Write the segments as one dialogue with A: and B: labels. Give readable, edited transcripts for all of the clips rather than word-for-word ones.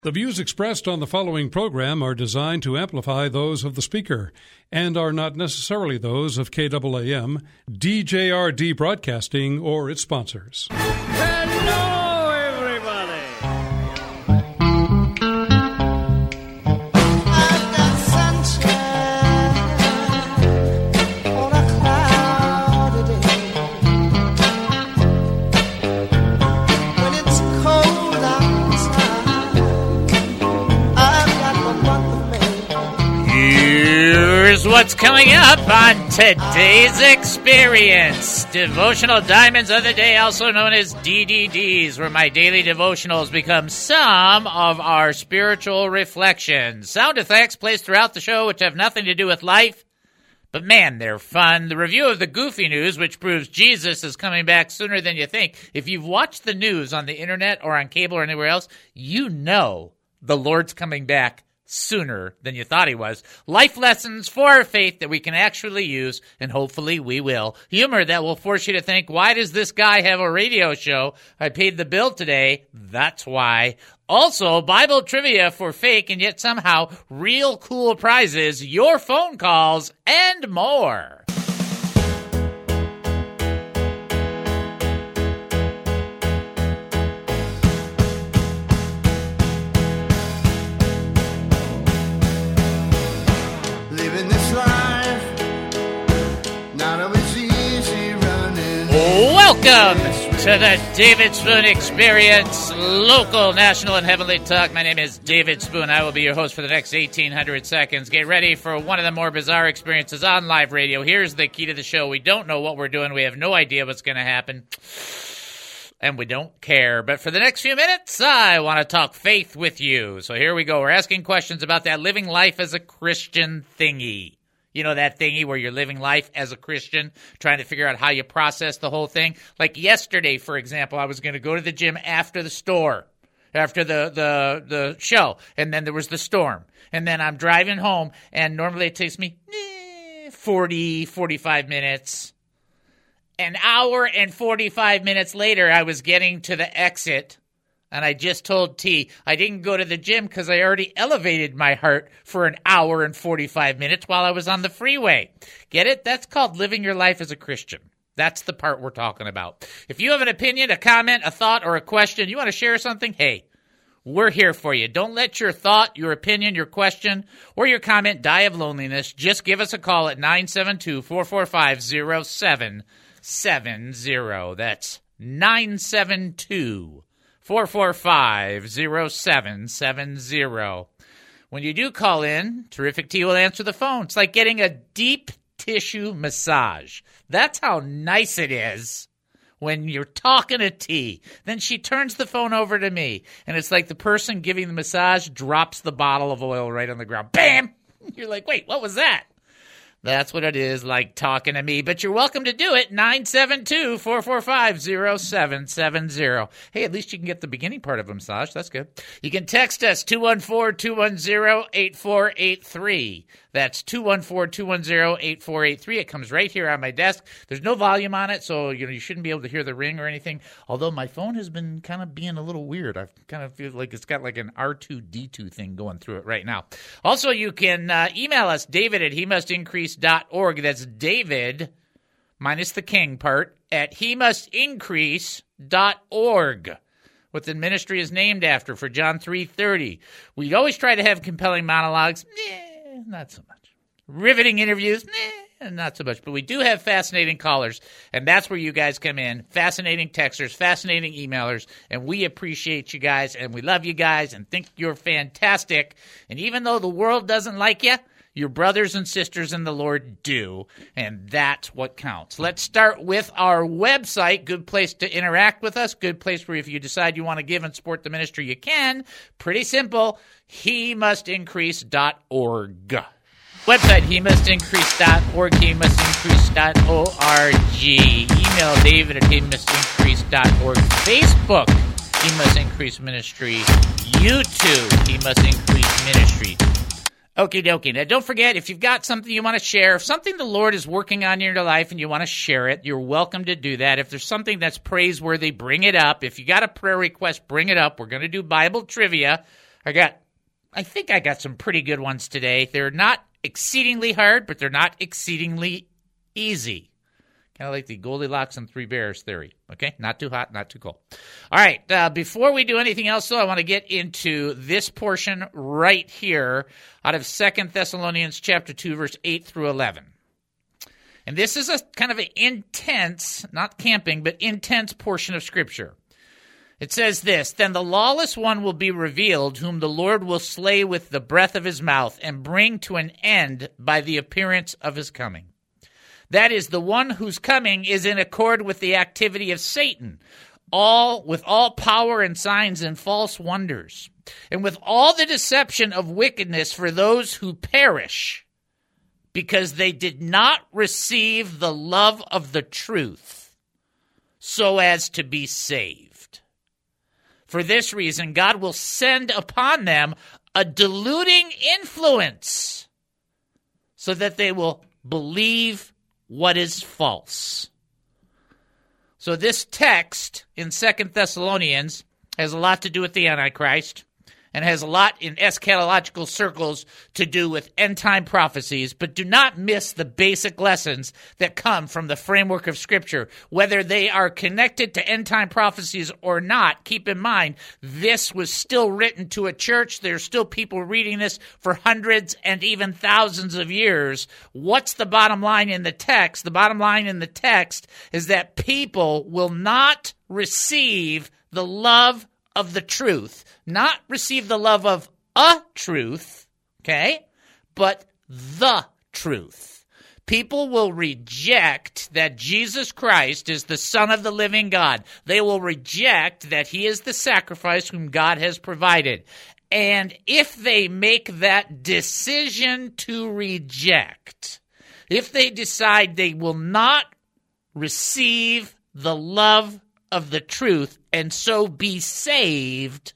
A: The views expressed on the following program are designed to amplify those of the speaker and are not necessarily those of KAAM, DJRD Broadcasting, or its sponsors.
B: Hello, everybody!
C: I've got sunshine on a cloudy day. When it's cold outside, I've got the month of May.
D: Here's what's coming up on today's experience. Devotional Diamonds of the Day, also known as DDDs, where my daily devotionals become some of our spiritual reflections. Sound effects placed throughout the show which have nothing to do with life, but man, they're fun. The review of the Goofy News, which proves Jesus is coming back sooner than you think. If you've watched the news on the internet or on cable or anywhere else, you know the Lord's coming back sooner than you thought he was. Life lessons for our faith that we can actually use, and hopefully we will. Humor that will force you to think, why does this guy have a radio show? I paid the bill today. That's why. Also, Bible trivia for fake and yet somehow real cool prizes, your phone calls, and more.
C: Living this life, not always easy running.
D: Welcome to the David Spoon Experience, local, national, and heavenly talk. My name is David Spoon. I will be your host for the next 1,800 seconds. Get ready for one of the more bizarre experiences on live radio. Here's the key to the show. We don't know what we're doing. We have no idea what's going to happen, and we don't care. But for the next few minutes, I want to talk faith with you. So here we go. We're asking questions about that living life as a Christian thingy. You know, that thingy where you're living life as a Christian, trying to figure out how you process the whole thing. Like yesterday, for example, I was going to go to the gym after the store, after the show, and then there was the storm. And then I'm driving home, and normally it takes me 40, 45 minutes. An hour and 45 minutes later, I was getting to the exit, and I just told T, I didn't go to the gym because I already elevated my heart for an hour and 45 minutes while I was on the freeway. Get it? That's called living your life as a Christian. That's the part we're talking about. If you have an opinion, a comment, a thought, or a question, you want to share something, hey, we're here for you. Don't let your thought, your opinion, your question, or your comment die of loneliness. Just give us a call at 972-445-0770. That's 972-445-0770. When you do call in, Terrific T will answer the phone. It's like getting a deep tissue massage. That's how nice it is when you're talking to T. Then she turns the phone over to me, and it's like the person giving the massage drops the bottle of oil right on the ground. Bam! You're like, wait, what was that? That's what it is, like talking to me. But you're welcome to do it, 972-445-0770. Hey, at least you can get the beginning part of a massage. That's good. You can text us, 214-210-8483. That's 214-210-8483. It comes right here on my desk. There's no volume on it, so you shouldn't be able to hear the ring or anything. Although my phone has been kind of being a little weird. I kind of feel like it's got like an R2-D2 thing going through it right now. Also, you can email us, David at hemustincrease.org. That's David, minus the king part, at hemustincrease.org. What the ministry is named after for John 3:30. We always try to have compelling monologues. Not so much. Riveting interviews. Not so much. But we do have fascinating callers, and that's where you guys come in. Fascinating texters, fascinating emailers, and we appreciate you guys, and we love you guys, and think you're fantastic. And even though the world doesn't like you, your brothers and sisters in the Lord do, and that's what counts. Let's start with our website. Good place to interact with us. Good place where if you decide you want to give and support the ministry, you can. Pretty simple. HeMustIncrease.org. Website, HeMustIncrease.org, HeMustIncrease.org. Email David at HeMustIncrease.org. Facebook, He Must Increase Ministry. YouTube, He Must Increase Ministry. Okie dokie. Now, don't forget, if you've got something you want to share, if something the Lord is working on in your life and you want to share it, you're welcome to do that. If there's something that's praiseworthy, bring it up. If you got a prayer request, bring it up. We're going to do Bible trivia. I think I got some pretty good ones today. They're not exceedingly hard, but they're not exceedingly easy. Kind of like the Goldilocks and Three Bears theory. Okay, not too hot, not too cold. All right, before we do anything else, though, I want to get into this portion right here out of 2 Thessalonians chapter 2, verse 8 through 11. And this is a kind of an intense, not camping, but intense portion of Scripture. It says this, "Then the lawless one will be revealed, whom the Lord will slay with the breath of his mouth and bring to an end by the appearance of his coming. That is, the one whose coming is in accord with the activity of Satan, with all power and signs and false wonders, and with all the deception of wickedness for those who perish, because they did not receive the love of the truth, so as to be saved. For this reason, God will send upon them a deluding influence, so that they will believe what is false." So this text in 2 Thessalonians has a lot to do with the Antichrist and has a lot in eschatological circles to do with end-time prophecies, but do not miss the basic lessons that come from the framework of Scripture. Whether they are connected to end-time prophecies or not, keep in mind, this was still written to a church. There's still people reading this for hundreds and even thousands of years. What's the bottom line in the text? The bottom line in the text is that people will not receive the love of the truth, not receive the love of a truth, okay, but the truth. People will reject that Jesus Christ is the Son of the living God. They will reject that he is the sacrifice whom God has provided. And if they make that decision to reject, if they decide they will not receive the love of the truth and so be saved,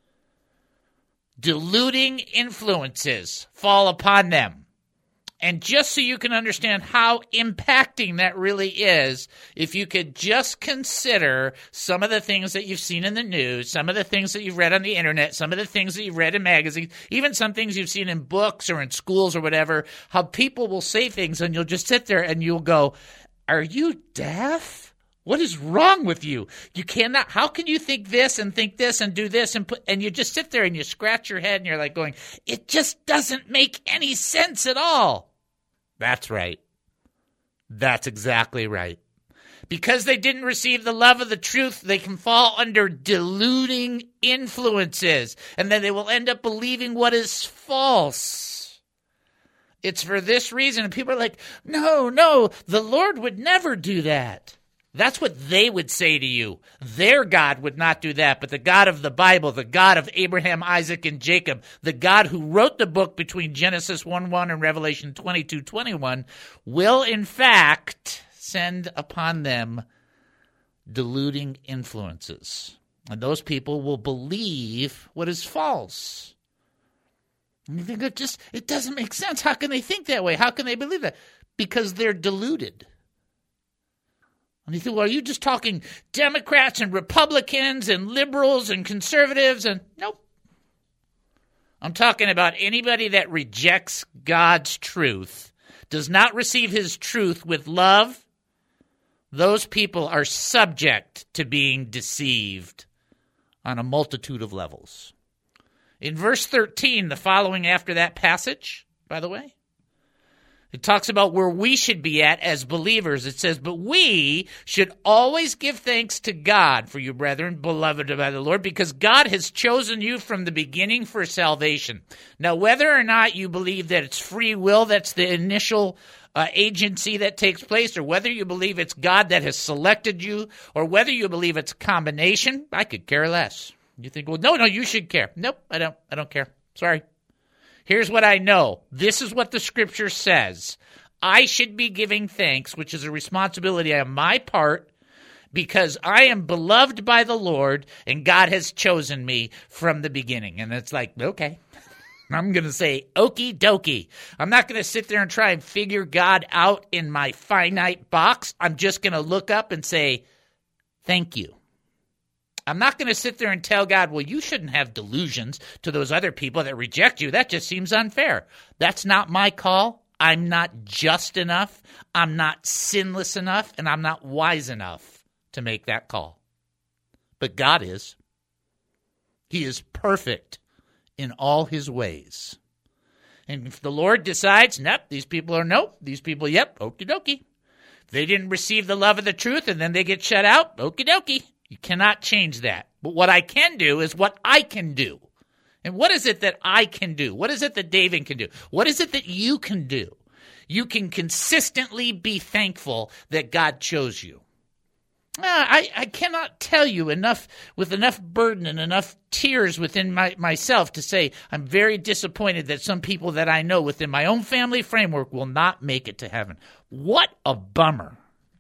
D: deluding influences fall upon them. And just so you can understand how impacting that really is, if you could just consider some of the things that you've seen in the news, some of the things that you've read on the internet, some of the things that you've read in magazines, even some things you've seen in books or in schools or whatever, how people will say things and you'll just sit there and you'll go, "Are you deaf? What is wrong with you? You cannot, how can you think this and do this and you just sit there and you scratch your head and you're like going, it just doesn't make any sense at all." That's right. That's exactly right. Because they didn't receive the love of the truth, they can fall under deluding influences, and then they will end up believing what is false. It's for this reason, and people are like, no, the Lord would never do that. That's what they would say to you. Their God would not do that, but the God of the Bible, the God of Abraham, Isaac, and Jacob, the God who wrote the book between Genesis 1:1 and Revelation 22:21, will in fact send upon them deluding influences. And those people will believe what is false. And you think it doesn't make sense. How can they think that way? How can they believe that? Because they're deluded. And you think, well, are you just talking Democrats and Republicans and liberals and conservatives? And nope. I'm talking about anybody that rejects God's truth, does not receive his truth with love. Those people are subject to being deceived on a multitude of levels. In verse 13, the following after that passage, by the way, it talks about where we should be at as believers. It says, "But we should always give thanks to God for you, brethren, beloved by the Lord, because God has chosen you from the beginning for salvation." Now, whether or not you believe that it's free will, that's the initial agency that takes place, or whether you believe it's God that has selected you, or whether you believe it's a combination, I could care less. You think, well, no, you should care. Nope, I don't care. Sorry. Here's what I know. This is what the Scripture says. I should be giving thanks, which is a responsibility on my part, because I am beloved by the Lord, and God has chosen me from the beginning. And it's like, okay, I'm going to say, okie dokie. I'm not going to sit there and try and figure God out in my finite box. I'm just going to look up and say, thank you. I'm not going to sit there and tell God, well, you shouldn't have delusions to those other people that reject you. That just seems unfair. That's not my call. I'm not just enough. I'm not sinless enough, and I'm not wise enough to make that call. But God is. He is perfect in all his ways. And if the Lord decides, nope, these people are nope, these people, yep, okie dokie. If they didn't receive the love of the truth and then they get shut out, okie dokie. You cannot change that. But what I can do is what I can do. And what is it that I can do? What is it that David can do? What is it that you can do? You can consistently be thankful that God chose you. I cannot tell you enough, with enough burden and enough tears within myself to say I'm very disappointed that some people that I know within my own family framework will not make it to heaven. What a bummer.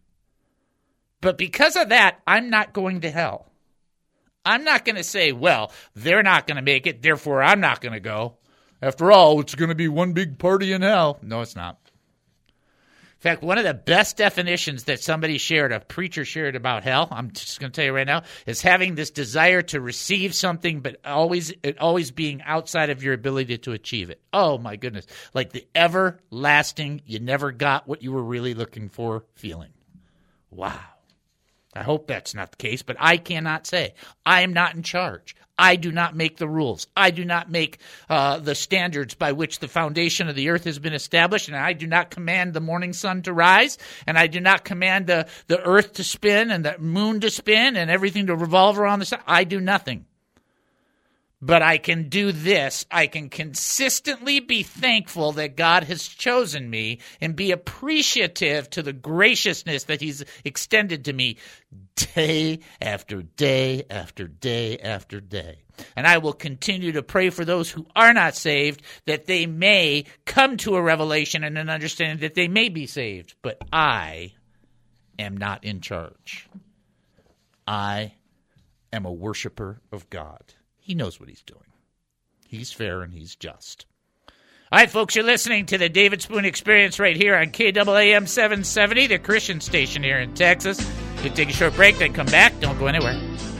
D: But because of that, I'm not going to hell. I'm not going to say, well, they're not going to make it, therefore I'm not going to go. After all, it's going to be one big party in hell. No, it's not. In fact, one of the best definitions that somebody shared, a preacher shared about hell, I'm just going to tell you right now, is having this desire to receive something, but always being outside of your ability to achieve it. Oh, my goodness. Like the everlasting, you never got what you were really looking for feeling. Wow. I hope that's not the case, but I cannot say. I am not in charge. I do not make the rules. I do not make the standards by which the foundation of the earth has been established, and I do not command the morning sun to rise, and I do not command the earth to spin and the moon to spin and everything to revolve around the sun. I do nothing. But I can do this. I can consistently be thankful that God has chosen me and be appreciative to the graciousness that he's extended to me day after day after day after day. And I will continue to pray for those who are not saved, that they may come to a revelation and an understanding that they may be saved. But I am not in charge. I am a worshiper of God. He knows what he's doing. He's fair and he's just. All right, folks, you're listening to the David Spoon Experience right here on KAAM 770, the Christian station here in Texas. We'll take a short break, then come back. Don't go anywhere.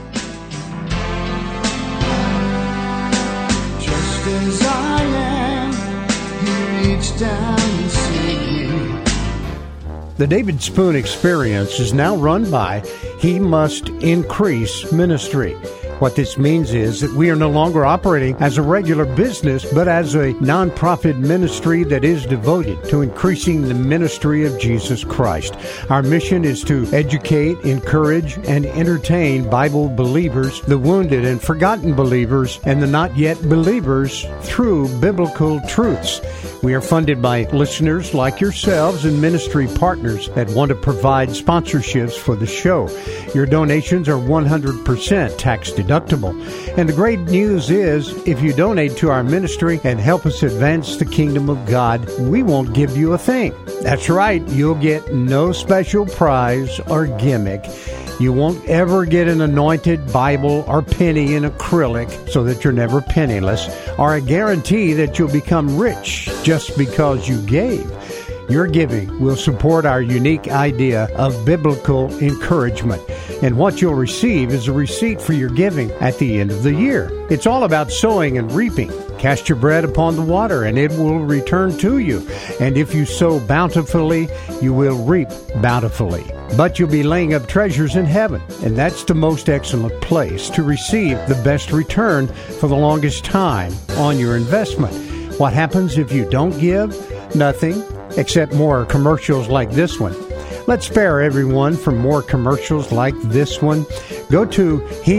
C: Just as I am, he reached down and saved me.
E: The David Spoon Experience is now run by He Must Increase Ministry. What this means is that we are no longer operating as a regular business, but as a nonprofit ministry that is devoted to increasing the ministry of Jesus Christ. Our mission is to educate, encourage, and entertain Bible believers, the wounded and forgotten believers, and the not yet believers through biblical truths. We are funded by listeners like yourselves and ministry partners that want to provide sponsorships for the show. Your donations are 100% tax deductible. And the great news is, if you donate to our ministry and help us advance the kingdom of God, we won't give you a thing. That's right, you'll get no special prize or gimmick. You won't ever get an anointed Bible or penny in acrylic so that you're never penniless, or a guarantee that you'll become rich just because you gave. Your giving will support our unique idea of biblical encouragement. And what you'll receive is a receipt for your giving at the end of the year. It's all about sowing and reaping. Cast your bread upon the water, and it will return to you. And if you sow bountifully, you will reap bountifully. But you'll be laying up treasures in heaven, and that's the most excellent place to receive the best return for the longest time on your investment. What happens if you don't give? Nothing, except more commercials like this one. Let's spare everyone from more commercials like this one. Go to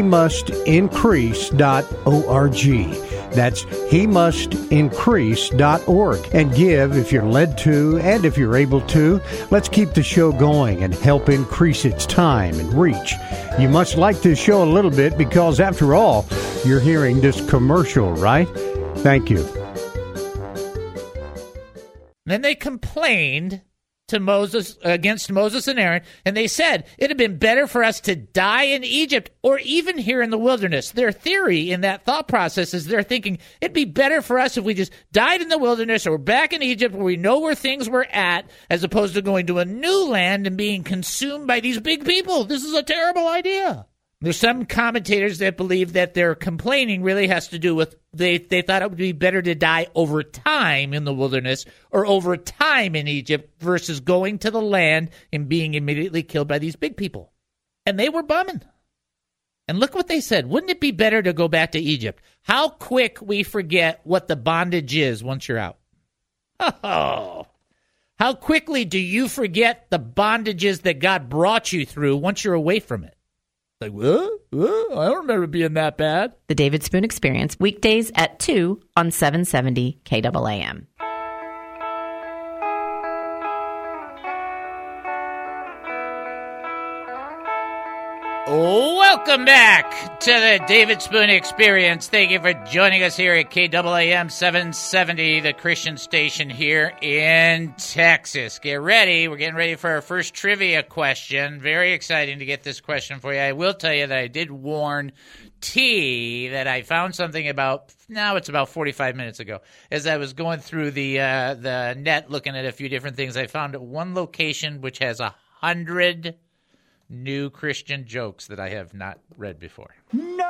E: hemustincrease.org. That's hemustincrease.org, and give if you're led to and if you're able to. Let's keep the show going and help increase its time and reach. You must like this show a little bit because, after all, you're hearing this commercial, right? Thank you.
D: Then they complained to Moses, against Moses and Aaron, and they said, it had been better for us to die in Egypt or even here in the wilderness. Their theory in that thought process is they're thinking, it'd be better for us if we just died in the wilderness or back in Egypt where we know where things were at, as opposed to going to a new land and being consumed by these big people. This is a terrible idea. There's some commentators that believe that their complaining really has to do with they thought it would be better to die over time in the wilderness or over time in Egypt versus going to the land and being immediately killed by these big people. And they were bumming. And look what they said. Wouldn't it be better to go back to Egypt? How quick we forget what the bondage is once you're out. Oh, how quickly do you forget the bondages that God brought you through once you're away from it? Like, what? I don't remember being that bad.
F: The David Spoon Experience, weekdays at 2 on 770 KAAM.
D: Welcome back to the David Spoon Experience. Thank you for joining us here at KAAM 770, the Christian station here in Texas. Get ready. We're getting ready for our first trivia question. Very exciting to get this question for you. I will tell you that I did warn T that I found something about 45 minutes ago. As I was going through the net looking at a few different things, I found one location which has 100 new Christian jokes that I have not read before.
C: No!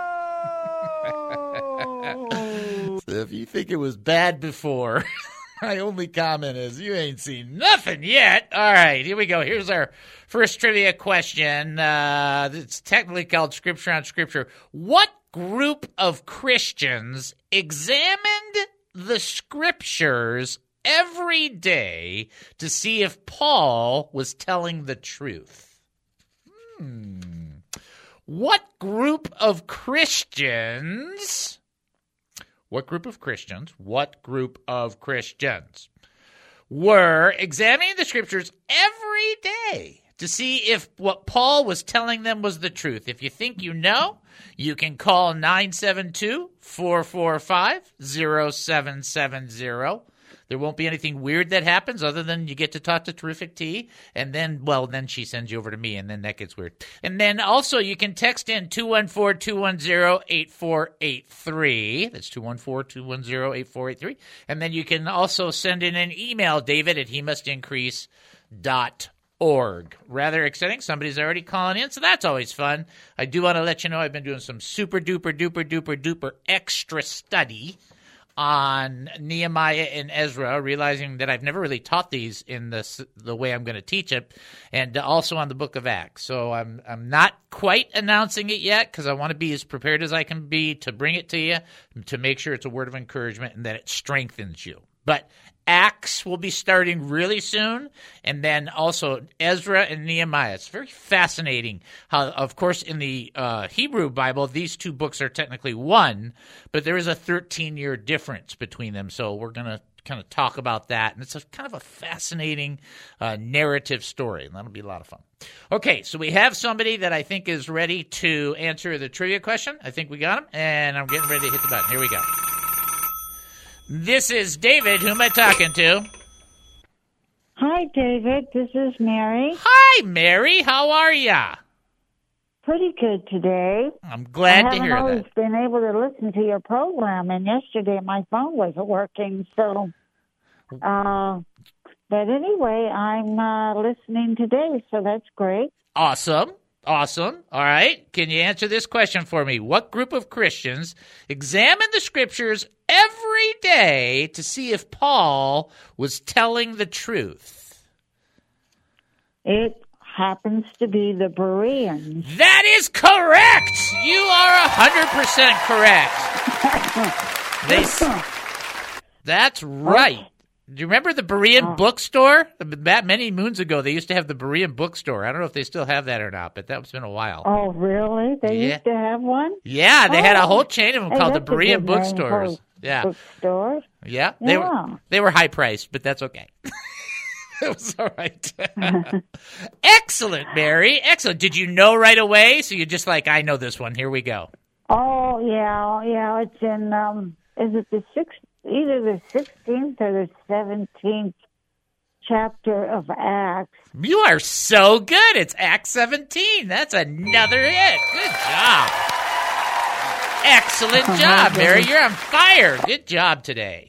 D: So if you think it was bad before, my only comment is you ain't seen nothing yet. All right, here we go. Here's our first trivia question. It's technically called Scripture on Scripture. What group of Christians examined the Scriptures every day to see if Paul was telling the truth? What group of Christians were examining the Scriptures every day to see if what Paul was telling them was the truth? If you think you know, you can call 972-445-0770. There won't be anything weird that happens other than you get to talk to Terrific T, and then she sends you over to me, and then that gets weird. And then also you can text in 214-210-8483. That's 214-210-8483. And then you can also send in an email, David at hemustincrease.org. Rather exciting. Somebody's already calling in, so that's always fun. I do want to let you know I've been doing some super duper duper duper duper extra study on Nehemiah and Ezra, realizing that I've never really taught these in the way I'm going to teach it, and also on the book of Acts. So I'm not quite announcing it yet because I want to be as prepared as I can be to bring it to you, to make sure it's a word of encouragement and that it strengthens you. But Acts will be starting really soon, and then also Ezra and Nehemiah. It's very fascinating how, of course, in the Hebrew Bible, these two books are technically one, but there is a 13-year difference between them. So we're going to kind of talk about that, and it's kind of a fascinating narrative story, and that'll be a lot of fun. Okay, so we have somebody that I think is ready to answer the trivia question. I think we got him, and I'm getting ready to hit the button. Here we go. This is David. Who am I talking to?
G: Hi, David. This is Mary.
D: Hi, Mary. How are ya?
G: Pretty good today.
D: I'm glad to hear
G: I haven't always
D: that.
G: been able to listen to your program, and yesterday my phone wasn't working, so... but anyway, I'm listening today, so that's great.
D: Awesome. Awesome. All right. Can you answer this question for me? What group of Christians examine the Scriptures every day to see if Paul was telling the truth?
G: It happens to be the Bereans.
D: That is correct. You are 100% correct. That's right. Do you remember the Berean bookstore? That many moons ago, they used to have the Berean bookstore. I don't know if they still have that or not, but that's been a while.
G: Oh, really? They used to have one?
D: Yeah, they had a whole chain of them called the
G: that's a
D: Berean
G: good
D: bookstores.
G: name for
D: Yeah.
G: bookstores.
D: Yeah.
G: Yeah.
D: They were high priced, but that's okay. It was all right. Excellent, Mary. Excellent. Did you know right away? So you're just like, I know this one. Here we go.
G: Oh, yeah. It's in, is it either the 16th or the 17th chapter of Acts.
D: You are so good. It's Acts 17. That's another hit. Good job. Excellent job, Mary. You're on fire. Good job today.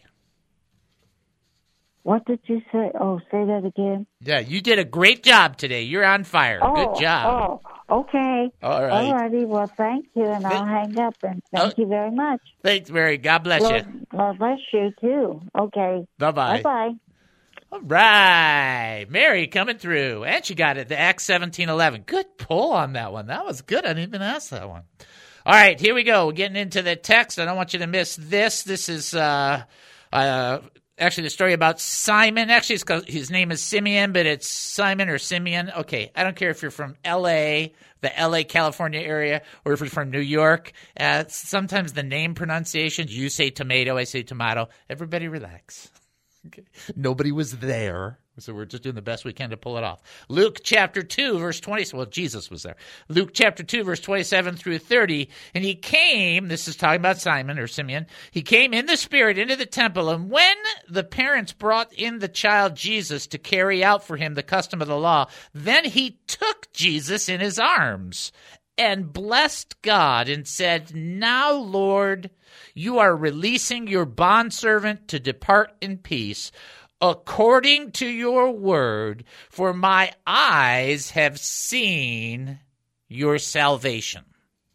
G: What did you say? Oh, say that again.
D: Yeah, you did a great job today. You're on fire. Good job.
G: Okay.
D: All right.
G: All righty. Well, thank you, and I'll hang up. And thank you very much.
D: Thanks, Mary. God bless you.
G: Lord bless you, too. Okay.
D: Bye-bye.
G: Bye-bye.
D: All right. Mary coming through. And she got it, the Acts 17:11. Good pull on that one. That was good. I didn't even ask that one. All right, here we go. We're getting into the text. I don't want you to miss this. This is actually the story about Simon. Actually, it's 'cause his name is Simeon, but it's Simon or Simeon. Okay, I don't care if you're from L.A., the L.A., California area, or if you're from New York. Sometimes the name pronunciations, you say tomato, I say tomato. Everybody relax. Okay. Nobody was there, so we're just doing the best we can to pull it off. Luke chapter 2, verse 20. Well, Jesus was there. Luke chapter 2, verse 27 through 30. And he came, this is talking about Simon or Simeon, he came in the Spirit into the temple. And when the parents brought in the child Jesus to carry out for him the custom of the law, then he took Jesus in his arms and blessed God and said, "Now, Lord, you are releasing your bondservant to depart in peace, according to your word, for my eyes have seen your salvation."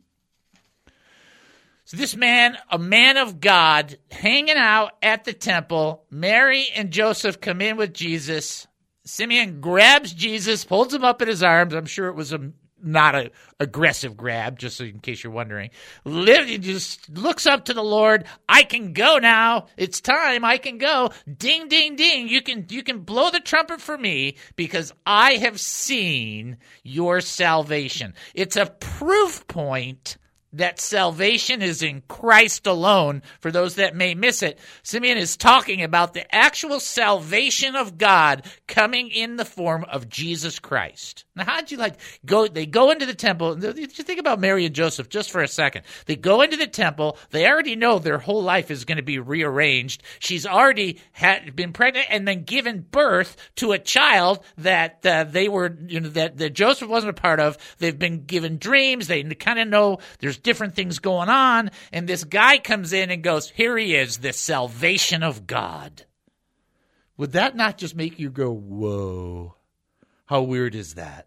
D: So this man, a man of God, hanging out at the temple, Mary and Joseph come in with Jesus. Simeon grabs Jesus, holds him up in his arms. I'm sure it was not an aggressive grab, just so in case you're wondering. He just looks up to the Lord. I can go now. It's time. I can go. Ding, ding, ding. You can blow the trumpet for me because I have seen your salvation. It's a proof point that salvation is in Christ alone. For those that may miss it, Simeon is talking about the actual salvation of God coming in the form of Jesus Christ. Now, how'd you go? They go into the temple. Just think about Mary and Joseph just for a second. They go into the temple. They already know their whole life is going to be rearranged. She's already been pregnant and then given birth to a child that they were, that Joseph wasn't a part of. They've been given dreams. They kind of know there's different things going on. And this guy comes in and goes, "Here he is, the salvation of God." Would that not just make you go, whoa? How weird is that?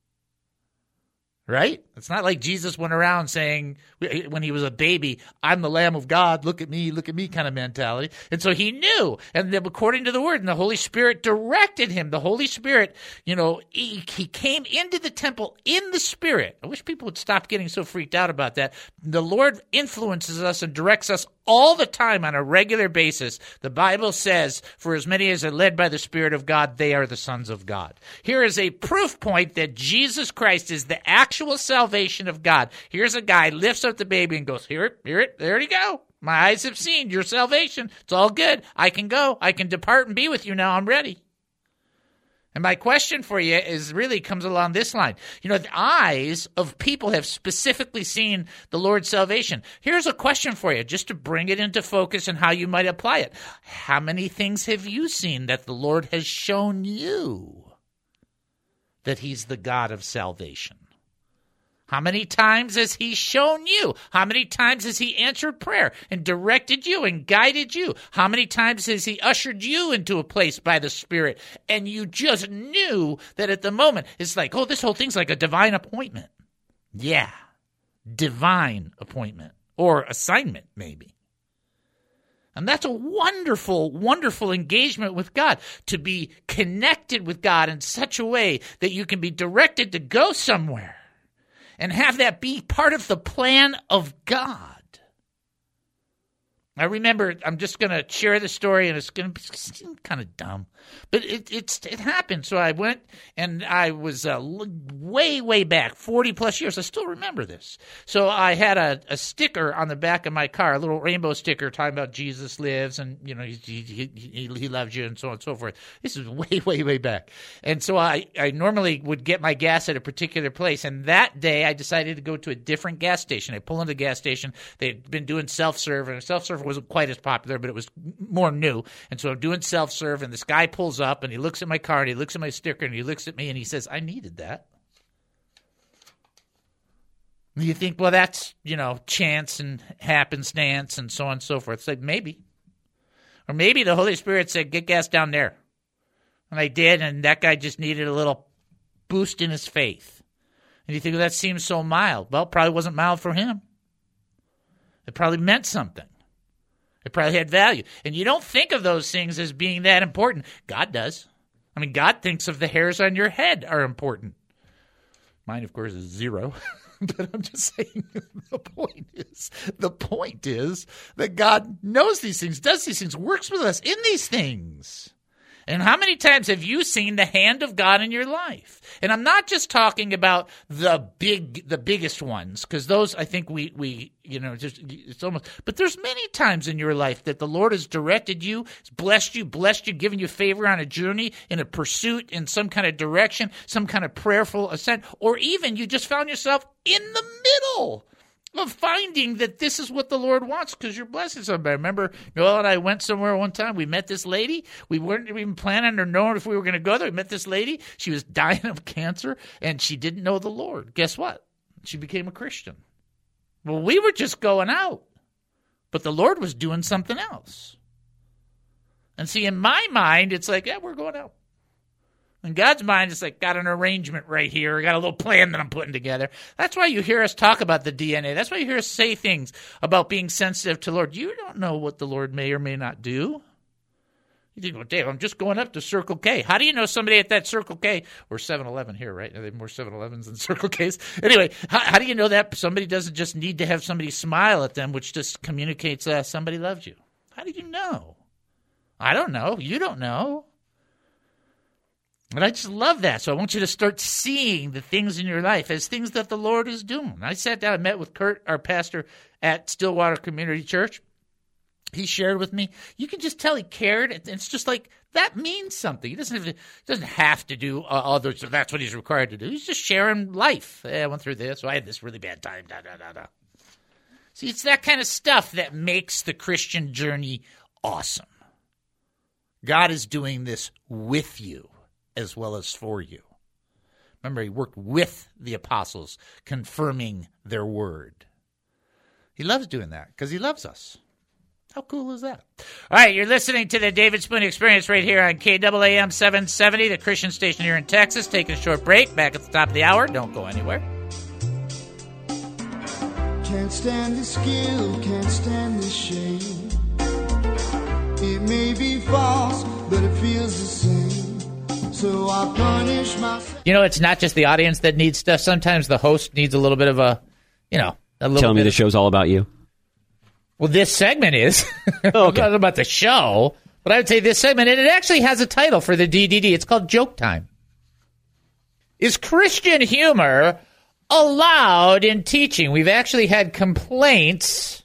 D: Right? It's not like Jesus went around saying when he was a baby, "I'm the Lamb of God, look at me kind of mentality." And so he knew, and then according to the word, and the Holy Spirit directed him. The Holy Spirit, he came into the temple in the Spirit. I wish people would stop getting so freaked out about that. The Lord influences us and directs us all the time on a regular basis. The Bible says, "For as many as are led by the Spirit of God, they are the sons of God." Here is a proof point that Jesus Christ is the actual salvation of God. Here's a guy, lifts up the baby and goes, "Here it, there you go. My eyes have seen your salvation. It's all good. I can go. I can depart and be with you now. I'm ready." And my question for you comes along this line. The eyes of people have specifically seen the Lord's salvation. Here's a question for you, just to bring it into focus and how you might apply it. How many things have you seen that the Lord has shown you that he's the God of salvation? How many times has he shown you? How many times has he answered prayer and directed you and guided you? How many times has he ushered you into a place by the Spirit and you just knew that at the moment it's like, oh, this whole thing's like a divine appointment. Yeah, divine appointment or assignment maybe. And that's a wonderful, wonderful engagement with God, to be connected with God in such a way that you can be directed to go somewhere and have that be part of the plan of God. I remember, I'm just going to share the story, and it's going to be kind of dumb, but it happened. So I went, and I was way, way back, 40-plus years. I still remember this. So I had a sticker on the back of my car, a little rainbow sticker talking about Jesus lives, and he loves you, and so on and so forth. This is way, way, way back. And so I normally would get my gas at a particular place, and that day I decided to go to a different gas station. I pull into the gas station. They'd been doing self-serve, and self-serve wasn't quite as popular, but it was more new. And so I'm doing self-serve, and this guy pulls up, and he looks at my car, and he looks at my sticker, and he looks at me, and he says, "I needed that." And you think, well, that's, chance and happenstance and so on and so forth. It's like, maybe. Or maybe the Holy Spirit said, "Get gas down there." And I did, and that guy just needed a little boost in his faith. And you think, well, that seems so mild. Well, it probably wasn't mild for him. It probably meant something. It probably had value. And you don't think of those things as being that important. God does. I mean, God thinks of the hairs on your head are important. Mine, of course, is 0. But I'm just saying the point is that God knows these things, does these things, works with us in these things. And how many times have you seen the hand of God in your life? And I'm not just talking about the biggest ones, because those I think we just it's almost. But there's many times in your life that the Lord has directed you, blessed you, given you favor on a journey, in a pursuit, in some kind of direction, some kind of prayerful ascent, or even you just found yourself in the middle of finding that this is what the Lord wants because you're blessing somebody. Remember, Noel and I went somewhere one time. We met this lady. We weren't even planning or knowing if we were going to go there. We met this lady. She was dying of cancer, and she didn't know the Lord. Guess what? She became a Christian. Well, we were just going out, but the Lord was doing something else. And see, in my mind, it's like, yeah, we're going out. In God's mind, it's like, got an arrangement right here. I got a little plan that I'm putting together. That's why you hear us talk about the DNA. That's why you hear us say things about being sensitive to the Lord. You don't know what the Lord may or may not do. You think, well, Dave, I'm just going up to Circle K. How do you know somebody at that Circle K, or 7-Eleven here, right? Are there more 7-Elevens than Circle Ks? Anyway, how do you know that somebody doesn't just need to have somebody smile at them, which just communicates somebody loves you? How do you know? I don't know. You don't know. And I just love that. So I want you to start seeing the things in your life as things that the Lord is doing. I sat down and met with Kurt, our pastor at Stillwater Community Church. He shared with me. You can just tell he cared. It's just like that means something. He doesn't have to do others. So that's what he's required to do. He's just sharing life. I went through this. So I had this really bad time. See, it's that kind of stuff that makes the Christian journey awesome. God is doing this with you as well as for you. Remember, he worked with the apostles, confirming their word. He loves doing that because he loves us. How cool is that? All right, you're listening to the David Spoon Experience right here on KAAM 770, the Christian station here in Texas. Taking a short break, back at the top of the hour. Don't go anywhere.
C: Can't stand the skill, can't stand the shame. It may be false, but it feels the same. So I punish myself.
D: You know, it's not just the audience that needs stuff. Sometimes the host needs a little bit of a little
H: Telling me the show's all about you.
D: Well, this segment is.
H: Okay.
D: Not about the show, but I would say this segment, and it actually has a title for the DDD. It's called Joke Time. Is Christian humor allowed in teaching? We've actually had complaints.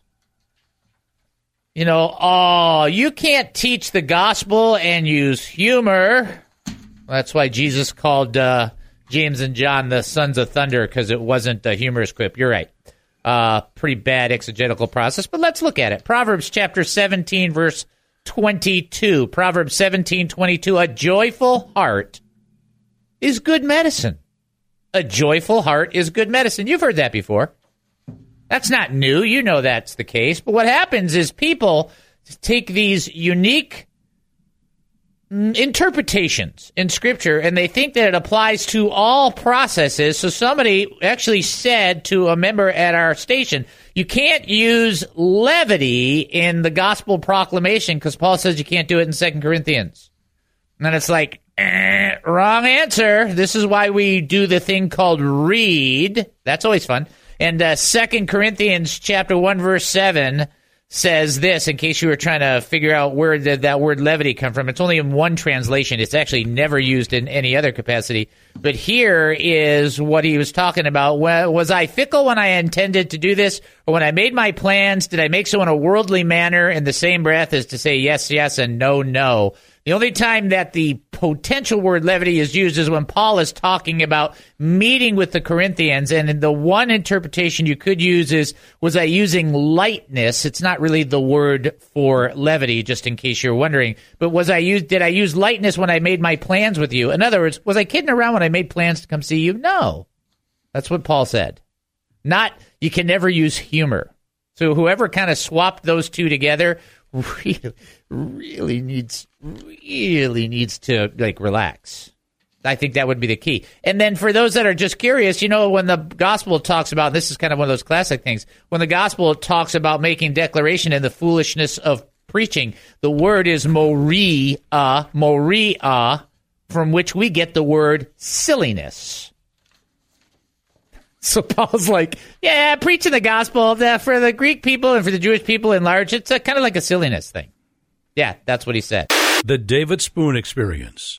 D: You can't teach the gospel and use humor. That's why Jesus called James and John the sons of thunder, because it wasn't a humorous quip. You're right. Pretty bad exegetical process, but let's look at it. Proverbs chapter 17, verse 22. Proverbs 17:22. A joyful heart is good medicine. A joyful heart is good medicine. You've heard that before. That's not new. You know that's the case. But what happens is people take these unique interpretations in Scripture, and they think that it applies to all processes. So somebody actually said to a member at our station, you can't use levity in the gospel proclamation because Paul says you can't do it in 2 Corinthians. And it's like, wrong answer. This is why we do the thing called read. That's always fun. And 2 Corinthians chapter 1, verse 7 says this, in case you were trying to figure out where did that word levity come from. It's only in one translation. It's actually never used in any other capacity. But here is what he was talking about. Was I fickle when I intended to do this? Or when I made my plans, did I make so in a worldly manner in the same breath as to say yes, yes, and no, no? The only time that the potential word levity is used is when Paul is talking about meeting with the Corinthians, and the one interpretation you could use is, was I using lightness? It's not really the word for levity, just in case you're wondering, but did I use lightness when I made my plans with you? In other words, was I kidding around when I made plans to come see you? No. That's what Paul said. Not, you can never use humor. So whoever kind of swapped those two together really needs to relax. I think that would be the key. And then for those that are just curious, when the gospel talks about, this is kind of one of those classic things, when the gospel talks about making declaration and the foolishness of preaching, the word is moria, from which we get the word silliness. So Paul's like, yeah, preaching the gospel for the Greek people and for the Jewish people in large, it's kind of like a silliness thing. Yeah, that's what he said.
B: The David Spoon Experience.